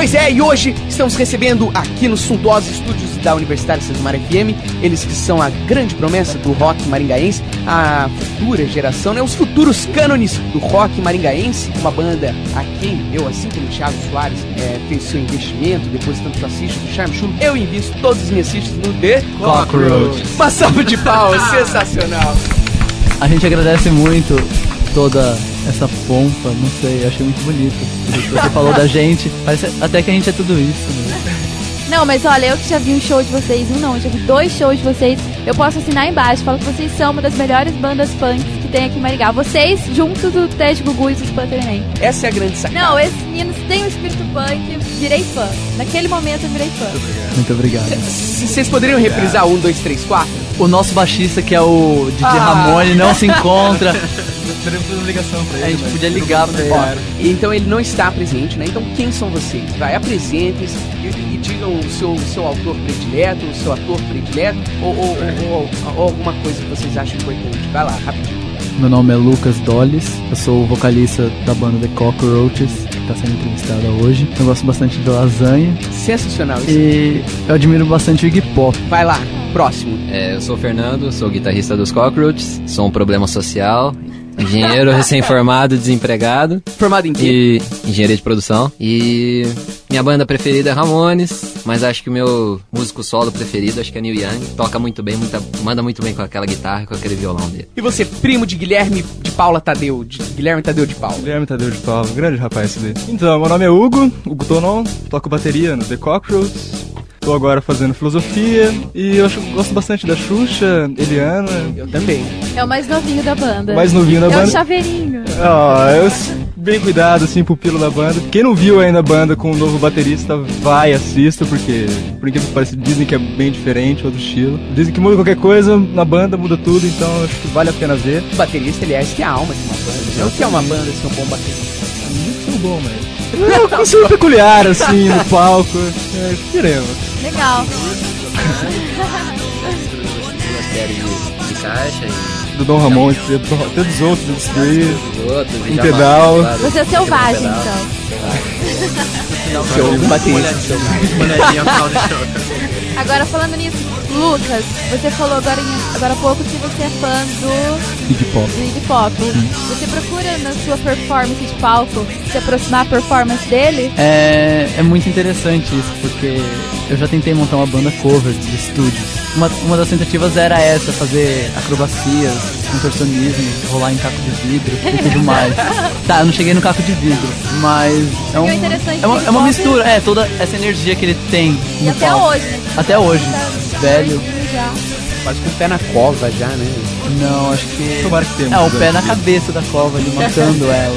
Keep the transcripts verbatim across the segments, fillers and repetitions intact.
Pois é, e hoje estamos recebendo aqui nos suntuosos estúdios da Universitária Sesmar F M, eles que são a grande promessa do rock maringaense, a futura geração, né? Os futuros cânones do rock maringaense, uma banda a quem eu, assim como o Thiago Soares, é, fez seu investimento, depositando suas fichas no Charme Chulo, eu invisto todas as minhas fichas no The Cockroach. Uma salva de palmas, sensacional. A gente agradece muito toda essa pompa, não sei, achei muito bonito. Você falou da gente, parece até que a gente é tudo isso, né? Não, mas olha, eu que já vi um show de vocês, um não, eu já vi dois shows de vocês, eu posso assinar embaixo, falo que vocês são uma das melhores bandas punk que tem aqui em Maringá. Vocês, junto do Ted Gugu e dos Pantherman. Essa é a grande sacada. Não, esses meninos têm um espírito punk, virei fã. Naquele momento eu virei fã. Muito obrigado. Vocês poderiam reprisar um, dois, três, quatro? O nosso baixista, que é o D J Ah. Ramone, não se encontra. Teremos uma ligação pra ele. A gente mas podia tudo ligar pra bem. ele. Então ele não está presente, né? Então quem são vocês? Vai, apresentem-se e, e digam o seu, o seu autor predileto, o seu ator predileto, ou, ou, ou, ou, ou alguma coisa que vocês acham importante. Vai lá, rapidinho. Meu nome é Lucas Dollis, eu sou o vocalista da banda The Cockroaches, que está sendo entrevistada hoje. Eu gosto bastante de lasanha Sensacional isso. e eu admiro bastante o Iggy Pop. Vai lá, próximo. É, eu sou o Fernando, sou guitarrista dos Cockroaches, sou um problema social, engenheiro recém-formado, desempregado Formado em quê? e engenharia de produção. E minha banda preferida é Ramones, mas acho que o meu músico solo preferido acho que é Neil Young. Toca muito bem, muita, manda muito bem com aquela guitarra e com aquele violão dele. E você, primo de Guilherme de Paula Tadeu, de Guilherme Tadeu de Paula. Guilherme Tadeu de Paula, grande rapaz esse daí. Então, meu nome é Hugo, Hugo Tonon, toco bateria no The Cockroaches. Tô agora fazendo filosofia e eu acho, gosto bastante da Xuxa, Eliana. Eu também. É o mais novinho da banda. Mais novinho da é banda. o chaveirinho. Ó, eu bem cuidado assim, pupilo da banda. Quem não viu ainda a banda com o novo baterista, vai, assista, porque por incrível que pareça, dizem que é bem diferente, outro estilo. Dizem que muda qualquer coisa, na banda muda tudo, então acho que vale a pena ver. O baterista, aliás, que é a alma de uma banda. Não que é uma banda ser um bom baterista. Muito são bom, mas... É um conceito peculiar, assim, no palco. É, veremos. Legal. Uma série de, de caixa e Do Dom Ramon, até dos outros, do Destruir. os outros. Um pedal. Você é selvagem, então. Seu baterista. Agora, falando nisso, Lucas, você falou agora, em- agora há pouco que você é fã do, Iggy Pop. do Iggy Pop. Você procura na sua performance de palco se aproximar a performance dele? É, é muito interessante isso, porque eu já tentei montar uma banda cover de estúdios. Uma, uma das tentativas era essa, fazer acrobacias, contorcionismo, rolar em caco de vidro e tudo mais. Tá, eu não cheguei no caco de vidro, mas é, um, o interessante é, uma, do é uma Pop- mistura, é, toda essa energia que ele tem E no até palco. hoje, né? Até hoje, Tá velho. já. Quase com o pé na cova já, né? Não, acho que... Tomara que tenha É, o muitos pé anos na disso. cabeça da cova ali, matando ela.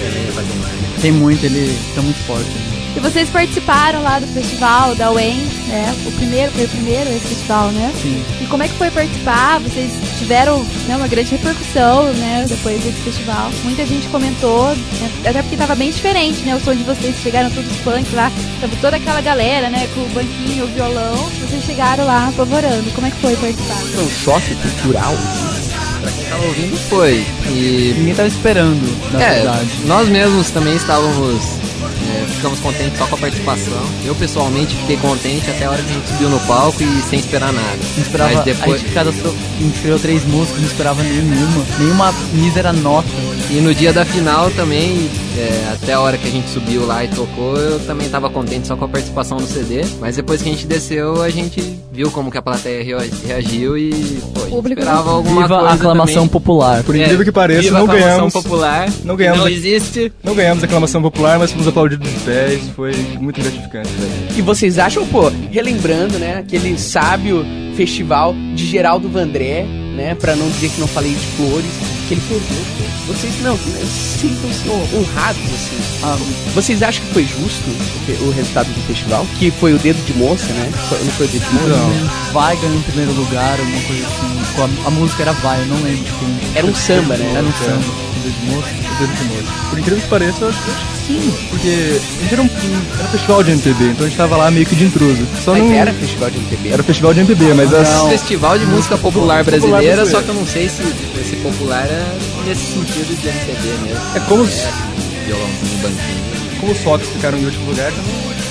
Tem muito, ele tá muito forte. E vocês participaram lá do festival da U E M, né? O primeiro, foi o primeiro esse festival, né? Sim. E como é que foi participar? Vocês tiveram, né, uma grande repercussão, né, depois desse festival. Muita gente comentou, né, até porque tava bem diferente, né? O som de vocês, chegaram todos os punks lá, tava toda aquela galera, né, com o banquinho, o violão. Vocês chegaram lá apavorando. Como é que foi participar? Foi um choque cultural. Pra quem tava ouvindo foi. E Ninguém tava esperando, na é, verdade. nós mesmos também estávamos, é, ficamos contentes só com a participação. Eu pessoalmente fiquei contente até a hora que a gente subiu no palco e sem esperar nada. Não esperava, Mas depois, a gente cada so, inscreveu três músicas, não esperava nenhuma, nenhuma mísera nota. e no dia da final também, é, até a hora que a gente subiu lá e tocou, eu também tava contente só com a participação no C D. Mas depois que a gente desceu, a gente viu como que a plateia rea- reagiu e pô, a gente Público esperava alguma Viva coisa a aclamação também. popular. Por incrível que pareça, viva não a aclamação ganhamos. popular. Não ganhamos Não a- existe. Não ganhamos a aclamação popular, mas fomos aplaudidos de pé. Isso foi muito gratificante, velho. E vocês acham, pô, relembrando, né, aquele sábio festival de Geraldo Vandré, né, pra não dizer que não falei de flores, que ele perdeu, pô. Vocês não, sintam-se honrados, assim. Ah, vocês acham que foi justo o fe- o resultado do festival? Que foi o dedo de moça, né? Foi- não foi o dedo de moça? Não. Vai ganhou em primeiro lugar, alguma coisa assim. A, a música era Vai, eu não lembro de quem. Era um samba, né? Era um É. samba. Dedo de moço. Dedo de moço. Por incrível que pareça, eu acho, eu acho que sim. Porque a gente era um, um- era um festival de M P B, então a gente tava lá meio que de intruso. Só Mas não... era festival de M P B. Era festival de M P B, mas as... Não. Festival de música popular brasileira, brasileira. só que eu não sei se esse popular é nesse sentido de M P B mesmo. É como os, É, violãozinho, banquinho. como os fotos ficaram em último lugar, também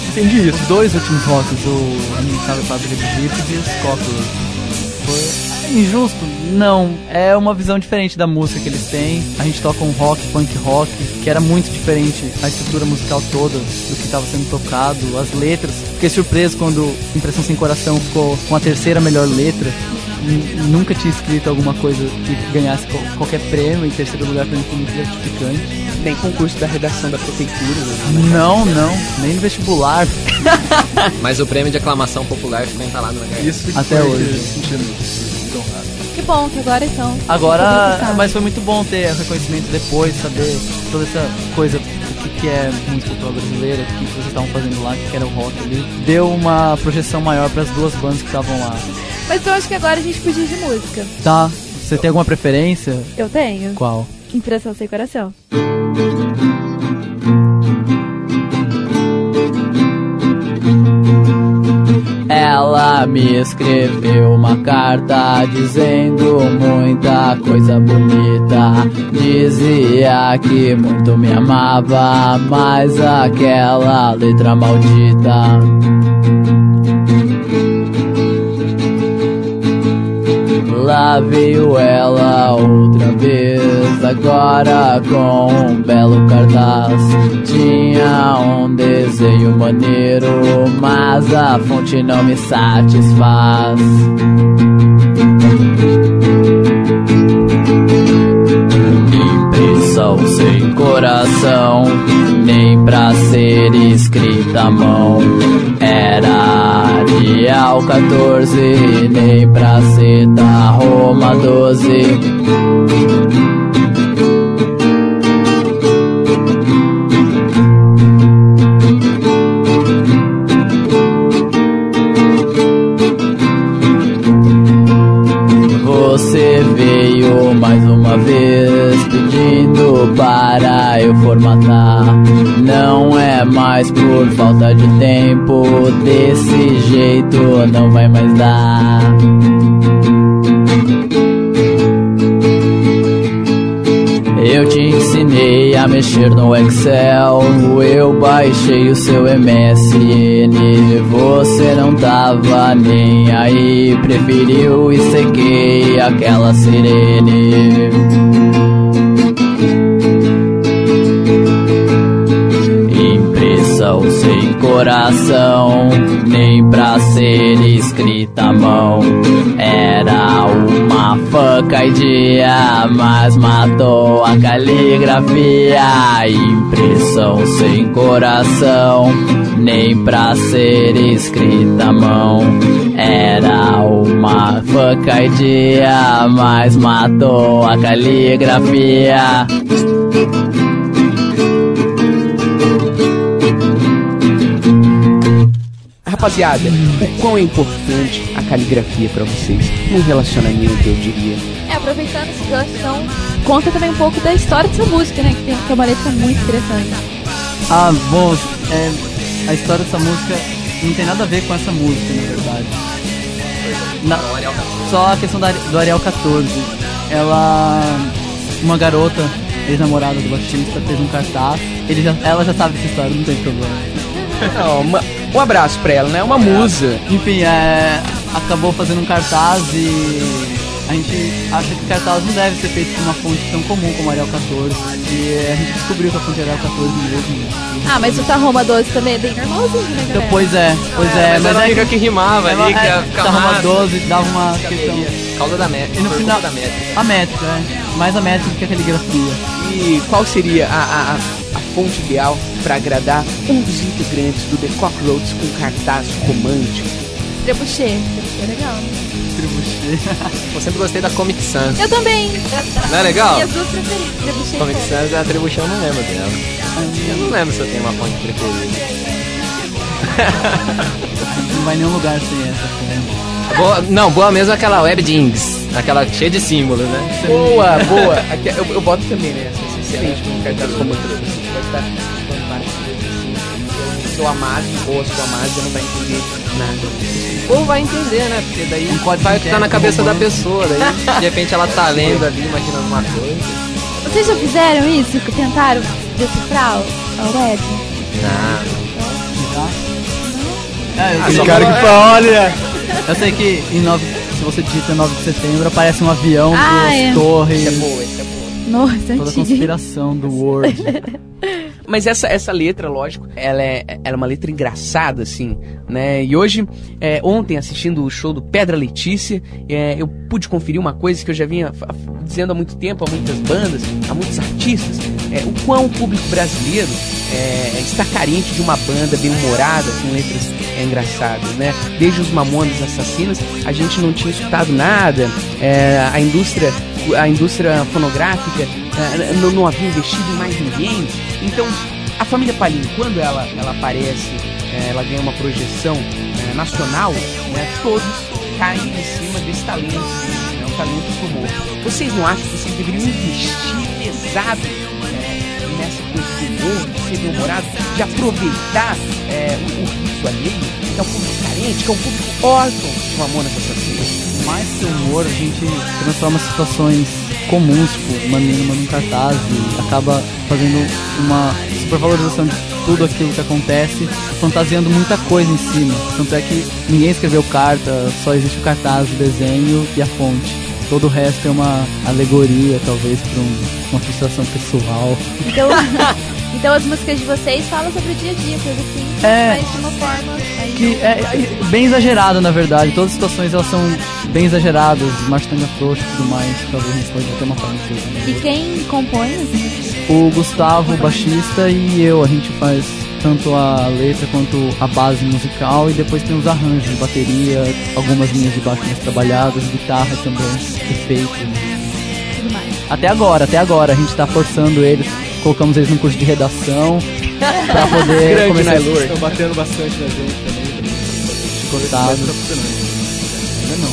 Entendi isso. Os dois últimos rocks, o Inimitável Fábrica de Jeeps e os Scorpions. Foi injusto? Não. É uma visão diferente da música que eles têm. A gente toca um rock, punk rock, que era muito diferente a estrutura musical toda do que estava sendo tocado, as letras. Fiquei surpreso quando Impressão Sem Coração ficou com a terceira melhor letra. Nunca tinha escrito alguma coisa que ganhasse qualquer prêmio. Em terceiro lugar, pra mim, foi muito gratificante. Nem concurso da redação da prefeitura. Né? Não, não. Nem no vestibular. Mas o prêmio de aclamação popular ficou entalado na garganta. Isso até hoje. Que bom que agora então. Agora, mas foi muito bom ter o reconhecimento depois, saber toda essa coisa, o que, que é música cultural brasileira, o que, que vocês estavam fazendo lá, o que era o rock ali. Deu uma projeção maior para as duas bandas que estavam lá. Mas eu acho que agora a gente podia ir de música. Tá. Você tem alguma preferência? Eu tenho. Qual? Impressão Sem Coração. Ela me escreveu uma carta dizendo muita coisa bonita. Dizia que muito me amava, mas aquela letra maldita. Lá veio ela outra vez, agora com um belo cartaz. Tinha um desenho maneiro, mas a fonte não me satisfaz. Impressão sem coração, nem pra ser escrita à mão. Era Arial quatorze, nem pra ser da Roma doze. Você veio mais uma vez pedindo para eu formatar. Não é mais por falta de tempo, desse jeito não vai mais dar. Eu te ensinei a mexer no Excel, eu baixei o seu M S N. Você não tava nem aí, preferiu e sequei aquela sirene. Impressão sem coração, nem pra ser escrita à mão. Era uma fuck idea, mas matou a caligrafia. Impressão sem coração, nem pra ser escrita à mão. Era uma fuck idea, mas matou a caligrafia. Rapaziada, o quão é importante a caligrafia pra vocês num relacionamento, eu diria? É, aproveitando esse gancho, então, conta também um pouco da história dessa música, né? Que tem que é uma letra muito interessante. Ah, bom, é, a história dessa música não tem nada a ver com essa música, na verdade. Na, só a questão da, do Arial quatorze. Ela, uma garota, ex-namorada do baixista, fez um cartaz. Ele já, ela já sabe dessa história, não tem problema. Não, uma, um abraço pra ela, né? Uma musa. Enfim, é, acabou fazendo um cartaz e a gente acha que cartaz não deve ser feito com uma fonte tão comum como Arial quatorze. E a gente descobriu que a fonte Arial quatorze mesmo. Ah, mas o Tarroma doze também é bem normalzinho, né, galera? Então, pois é, pois é. Mas, mas é fica que, que rimava ela, ali, que é, ia ficar Tarroma massa. doze dava uma questão... Causa da métrica. E no final, da métrica. a métrica, é. Mais a métrica que a caligrafia. E qual seria a, a, a, a fonte ideal pra agradar um dos integrantes do The Cockroaches com cartaz romântico? Trebuchet. Trebuchet é legal, né? Eu sempre gostei da Comic Sans. Eu também. Não é legal? Minhas duas preferidas. Trebuchet. Comic Sans é a Trebuchet, eu não lembro dela. Eu não lembro se eu tenho uma fonte preferida. Não vai em nenhum lugar sem essa fonte. Boa, não, boa mesmo aquela Webdings, aquela cheia de símbolos, né? Boa, boa. Aqui, eu, eu boto também, né? Essa é excelente com cartaz romântico. Você pode estar falando várias coisas assim. O seu amado ou a sua amada não vai entender nada. Ou vai entender, né? Porque daí Um código vai ficar na interno cabeça da romântico. pessoa. Daí, de repente, ela tá lendo ali, imaginando uma coisa. Vocês já fizeram isso? Tentaram decifrar a web? Não. Tá? É, eu, Aquele sei, cara que fala, olha... eu sei que em nove, se você digita nove de setembro, aparece um avião com Ah, as é. torres, Essa é boa, essa é boa. Nossa, toda a antiga. conspiração do Word. Mas essa, essa letra, lógico, ela é, ela é uma letra engraçada, assim, né? E hoje, é, ontem, assistindo o show do Pedra Letícia, é, eu pude conferir uma coisa que eu já vinha fa- dizendo há muito tempo, a muitas bandas, a muitos artistas, é, o quão o público brasileiro é, está carente de uma banda bem-humorada, com letras é, engraçadas, né? Desde os Mamonas Assassinas, a gente não tinha escutado nada, é, a indústria, a indústria fonográfica é, não, não havia investido em mais ninguém. Então, a família Palim, quando ela, ela aparece, é, ela ganha uma projeção é, nacional, né, todos caem em cima desse talento, né, o talento do humor. Vocês não acham que vocês deveriam investir pesado é, nessa coisa do humor, de ser bem-humorado, de aproveitar é, o, o riso alheio, que é um público carente, que é um público órfão de Mamonas Assassinas? Mais que humor, a gente transforma situações comuns, tipo, uma menina manda um cartaz e acaba fazendo uma supervalorização de tudo aquilo que acontece, fantasiando muita coisa em cima. Tanto é que ninguém escreveu carta, só existe o cartaz, o desenho e a fonte. Todo o resto é uma alegoria, talvez, para um, uma frustração pessoal. Então, então as músicas de vocês falam sobre o dia a dia, coisa assim, É. mas de uma forma... aí- Que é, é bem exagerado, na verdade. Todas as situações elas são bem exageradas, marcha-tanga frouxa e tudo mais. Talvez a gente pode até uma forma de E quem compõe as músicas? O Gustavo, o baixista, e eu, a gente faz tanto a letra quanto a base musical, e depois tem os arranjos de bateria, algumas linhas de baixo mais trabalhadas, guitarra também, efeitos. Tudo mais. Até agora, até agora, a gente tá forçando eles, colocamos eles num curso de redação pra poder Grande, começar né, a Lourdes? Estão batendo bastante na gente também. chicotada. Mas tá funcionando. Ainda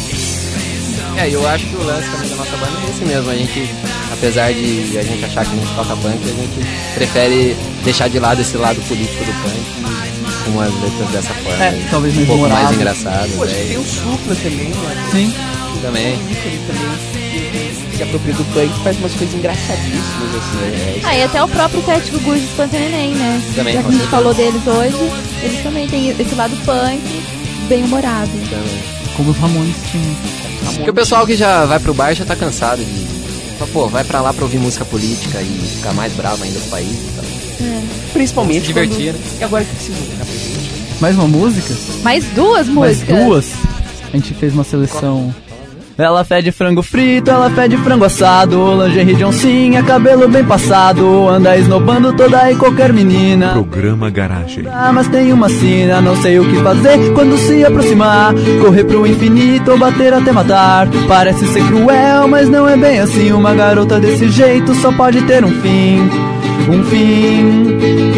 não. É, eu acho que o lance também da nossa banda é esse mesmo. A gente, apesar de a gente achar que a gente toca punk, a gente prefere deixar de lado esse lado político do punk com as letras dessa forma. É, talvez um mais pouco mais humorável. engraçado. Poxa, né? tem o Supla também, né? Sim. Também. Ele também que se apropria do punk e faz umas coisas engraçadíssimas, assim. É, isso Ah, e até o próprio Pet Gugu de Espanta Neném, né? Também, Já que com a gente certeza. falou deles hoje, eles também têm esse lado punk, bem humorado. também. Como os Ramones tinham. Porque o pessoal que já vai pro bar já tá cansado de... Pô, vai pra lá pra ouvir música política e ficar mais bravo ainda com o país. Então. É. Principalmente Se divertir, quando... né? E agora o que vocês vão tocar pra gente? Mais uma música? Mais duas Mais músicas. duas. A gente fez uma seleção. Ela fede frango frito, ela fede frango assado, lingerie de oncinha, cabelo bem passado, anda esnobando toda e qualquer menina. Programa Garagem. Ah, mas tem uma sina, não sei o que fazer quando se aproximar, correr pro infinito ou bater até matar. Parece ser cruel, mas não é bem assim, uma garota desse jeito só pode ter um fim, um fim.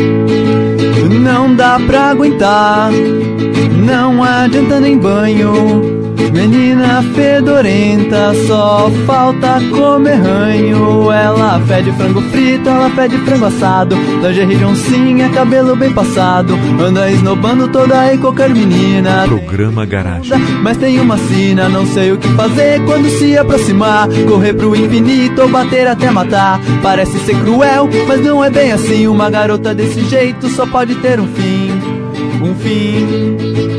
Não dá pra aguentar, não adianta nem banho. Menina fedorenta, só falta comer ranho. Ela fede frango frito, ela fede frango assado, lingerie de oncinha, cabelo bem passado, anda esnobando toda e qualquer menina. Programa Garagem. Mas tem uma sina, não sei o que fazer quando se aproximar, correr pro infinito ou bater até matar. Parece ser cruel, mas não é bem assim, uma garota desse jeito só pode ter um fim, um fim.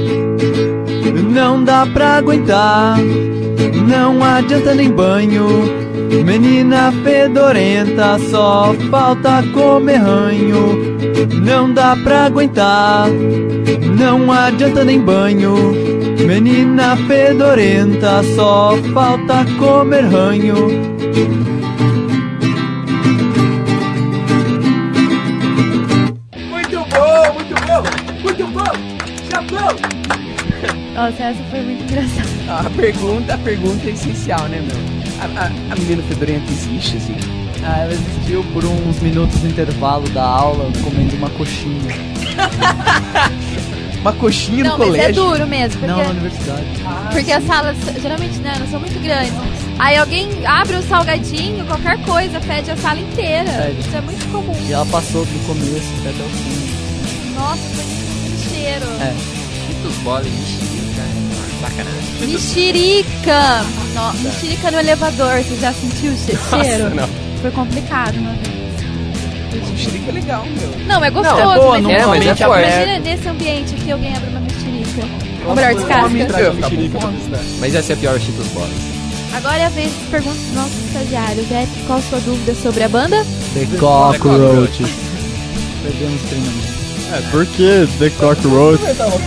Não dá pra aguentar, não adianta nem banho. Menina fedorenta, só falta comer ranho. Não dá pra aguentar, não adianta nem banho. Menina fedorenta, só falta comer ranho. Muito bom, muito bom, muito bom! Japão! Nossa, essa foi muito engraçada. A pergunta, a pergunta é essencial, né, meu? A, a, a menina fedorenta existe, assim? Ah, ela existiu por uns minutos no intervalo da aula, comendo uma coxinha. Uma coxinha Não, no mas é colégio? duro mesmo, porque, Não, na universidade. porque as salas geralmente né, não são muito grandes. Aí alguém abre um salgadinho, qualquer coisa, pede a sala inteira. Pede. Isso é muito comum. E ela passou do começo até o fim. Nossa, foi muito cheiro. É. Muitos boles de mexerica, sacanagem. Mexerica! No, mexerica no elevador, você já sentiu o che- cheiro? não. Foi complicado uma vez. Mexerica é legal, meu. Não, é gostoso, Não, é boa, mas, não é, é, mas é imagina forte. imagina nesse ambiente que alguém abre uma mexerica. Ou melhor, descasca. Mas essa é a pior Cheetos Bolas. Agora é a vez de perguntas dos nossos estagiários. Eric, qual a sua dúvida sobre a banda? The Cockroaches. Perdemos o treinamento. É, por que The Cockroach?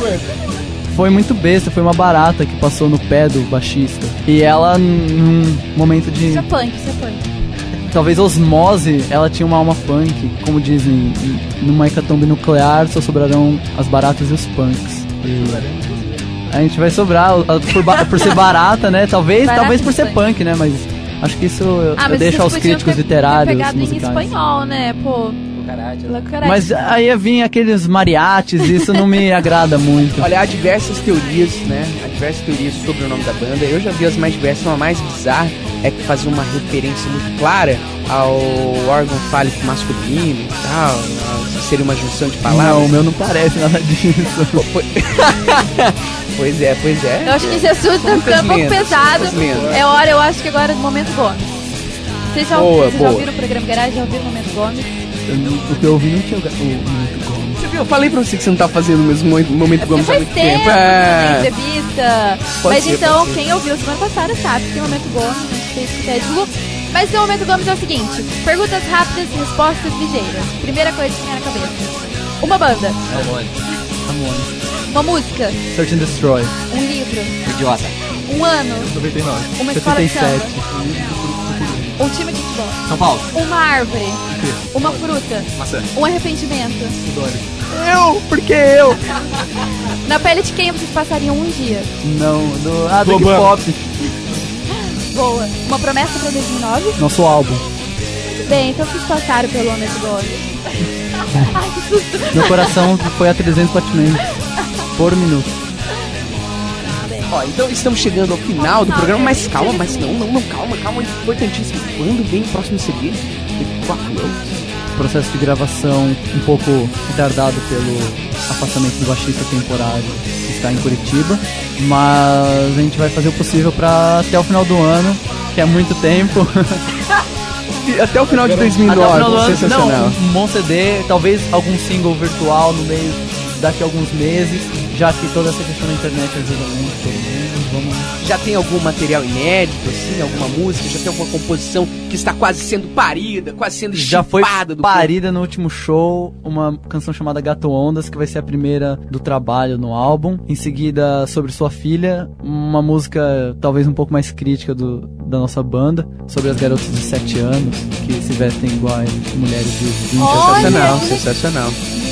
Foi muito besta, foi uma barata que passou no pé do baixista. E ela, num momento de... Isso é punk, isso é punk. talvez osmose, ela tinha uma alma punk. Como dizem, numa hecatombe nuclear só sobrarão as baratas e os punks. E a gente vai sobrar por, ba- por ser barata, né? Talvez, Barata talvez por e ser punk. punk, né? Mas acho que isso eu, Ah, eu mas deixo vocês aos podiam críticos ter, literários, ter pegado musicais. em espanhol, né? Pô, Caralho. La Caralho. Mas aí ia vir aqueles mariachis e isso não me agrada muito. Olha, há diversas teorias, né? Há diversas teorias sobre o nome da banda. Eu já vi as mais diversas, uma mais bizarra é que fazia uma referência muito clara ao órgão fálico masculino e tal. a- Seria uma junção de palavras. Não, o meu não parece nada disso. Pô, foi- Pois é, pois é. Eu acho que esse assunto tá Muitas ficando um pouco lendas, pesado. muitas lendas. É hora, eu acho que agora é o Momento Gomes. Vocês já, Boa, vocês já boa. ouviram o programa Garagem? Já ouviram o Momento Gomes? Eu não- o que eu ouvi não tinha o, ga- o, o Gomes. Você viu? Eu falei pra você que você não tá fazendo o mesmo mo- momento É Gomes porque há faz muito tempo, tempo. é... É. entrevista. Pode Mas ser, então, pode ser. quem ouviu semana passada sabe que tem o Momento Gomes, a gente fez com o Ted Lu. Mas o Momento Gomes é o seguinte: perguntas rápidas e respostas ligeiras. Primeira coisa que vem na cabeça: uma banda, Ramone. Ramone. uma música, Search and Destroy. um livro, Idiota. um ano, noventa e nove. uma escola de setenta e sete. samba, um time de futebol, São Paulo. uma árvore, uma fruta, Maçã. um arrependimento. Eu, porque eu. Na pele de quem vocês passariam um dia? Não, do. Ah, do Do Iggy Obama. Pop. Boa. Uma promessa para dois mil e nove? Nosso álbum. Bem, então vocês passaram pelo Momento Gomes. Ai, que susto. Meu coração foi a trezentos batimentos por minuto. Ó, então estamos chegando ao final do programa, mas calma, mas não, não, não, calma, calma, importantíssimo. Quando vem o próximo C D? The Cockroaches. Processo de gravação um pouco retardado pelo afastamento do baixista temporário que está em Curitiba. Mas a gente vai fazer o possível para até o final do ano, que é muito tempo. E até o final de dois mil e Até o final do nove, ano, sensacional. não, um bom C D, talvez algum single virtual no meio daqui a alguns meses, já que toda essa questão da internet ajuda muito todo mundo. Vamos... Já tem algum material inédito, assim, alguma música? Já tem alguma composição que está quase sendo parida, quase sendo Já foi chupada do parida no último show uma canção chamada Gato Ondas, que vai ser a primeira do trabalho no álbum. Em seguida, sobre sua filha, uma música talvez um pouco mais crítica do, da nossa banda, sobre as garotas de sete anos que se vestem igual a mulheres de vinte. Olha, Sensacional, que sensacional.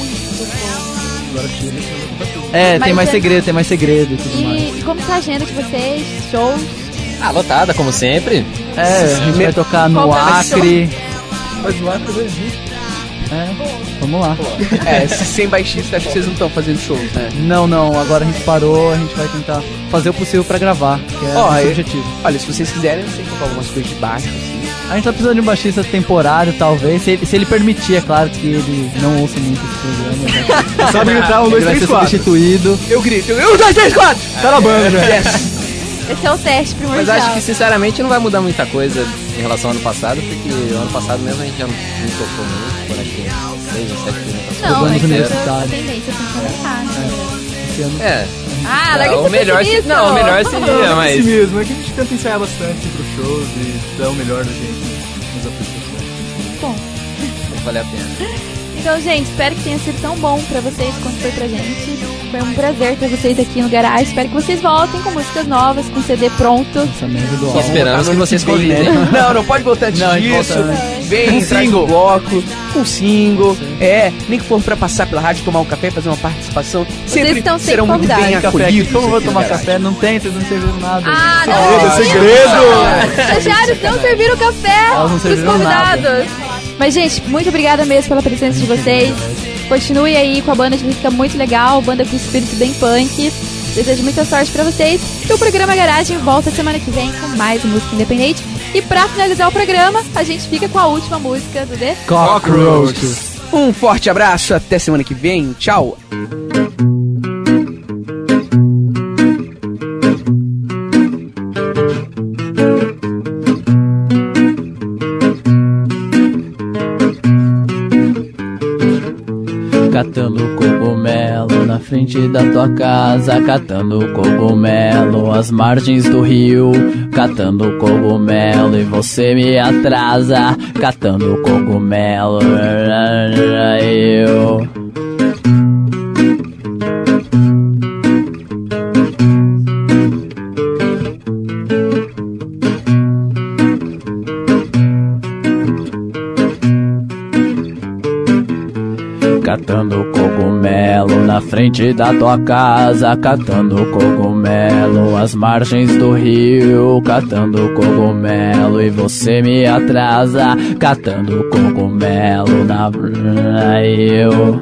É, tem Mas mais é- segredo, tem mais segredo e tudo mais. E como tá a agenda de vocês? Shows? Ah, lotada, como sempre. É, a gente vai tocar no Qual vai ser? Acre. Mas o Acre não existe. É, vamos lá. É, se sem baixista, acho que vocês não estão fazendo shows, né? Não, não, agora a gente parou, a gente vai tentar fazer o possível pra gravar, que é Ó, o nosso eu- objetivo. Olha, se vocês quiserem, eu sei tocar algumas coisas de baixo, assim. A gente tá precisando de um baixista temporário, talvez, se ele, se ele permitir, é claro que ele não ouça muito esse programa. né? Sabe gritar um, Ele dois, vai três, ser quatro. substituído. Eu grito, eu, um, dois, três, quatro! Tá na banda, já. Yes! Esse é o teste primordial. Mas acho que, sinceramente, não vai mudar muita coisa em relação ao ano passado, porque o ano passado mesmo a gente já não não tocou muito, por aqui seis ou sete apresentações. Não, Programas mas a universitários. tendência tem que aumentar, né? Esse ano. É, Ah, larga o esse melhor se, pessimismo. não, o melhor seria, Não, é mas assim mesmo, é que a gente tenta ensaiar bastante pros shows e dar o melhor da gente nas apresentações. Bom, vale a pena. então, gente, espero que tenha sido tão bom pra vocês quanto foi pra gente. Foi um prazer ter vocês aqui no Garage. Espero que vocês voltem com músicas novas, com C D pronto. Essa merda do E álbum. esperamos que vocês Vem, convidem. né? Não, não pode voltar antes Não, a gente disso. volta antes. Vem, Um traz single. um bloco, um single. É, nem que for pra passar pela rádio, tomar um café, fazer uma participação. Sempre estão sempre serão muito convidados. bem Café aqui. acolhidos. Como eu vou aqui no tomar Garage. café? Não tem, vocês não serviram nada. Ah, Segredo, não! segredo! Estagiários não serviram café Elas não pros serviram convidados. Mas, gente, muito obrigada mesmo pela presença de vocês. Continue aí com a banda de música muito legal, banda com espírito bem punk. Desejo muita sorte pra vocês. E o programa Garagem volta semana que vem com mais música independente. E pra finalizar o programa, a gente fica com a última música do The Cockroaches. Um forte abraço, até semana que vem. Tchau. Catando cogumelo na frente da tua casa, catando cogumelo, às margens do rio, catando cogumelo, e você me atrasa, catando cogumelo. Eu catando cogumelo na frente da tua casa, catando cogumelo, às margens do rio, catando cogumelo, e você me atrasa, catando cogumelo na eu.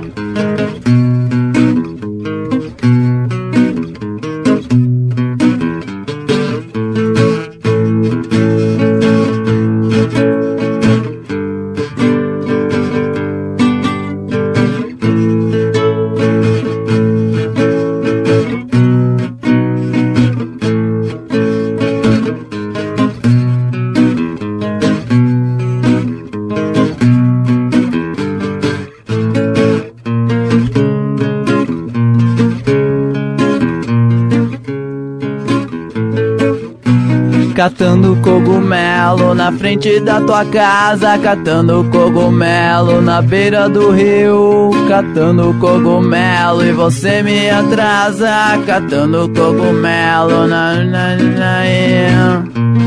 Catando cogumelo na frente da tua casa, catando cogumelo na beira do rio, catando cogumelo, e você me atrasa, catando cogumelo na na na na.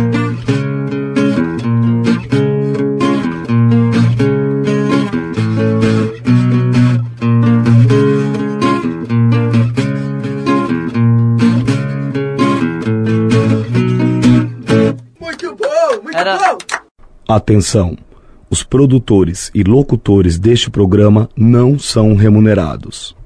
Atenção! Os produtores e locutores deste programa não são remunerados.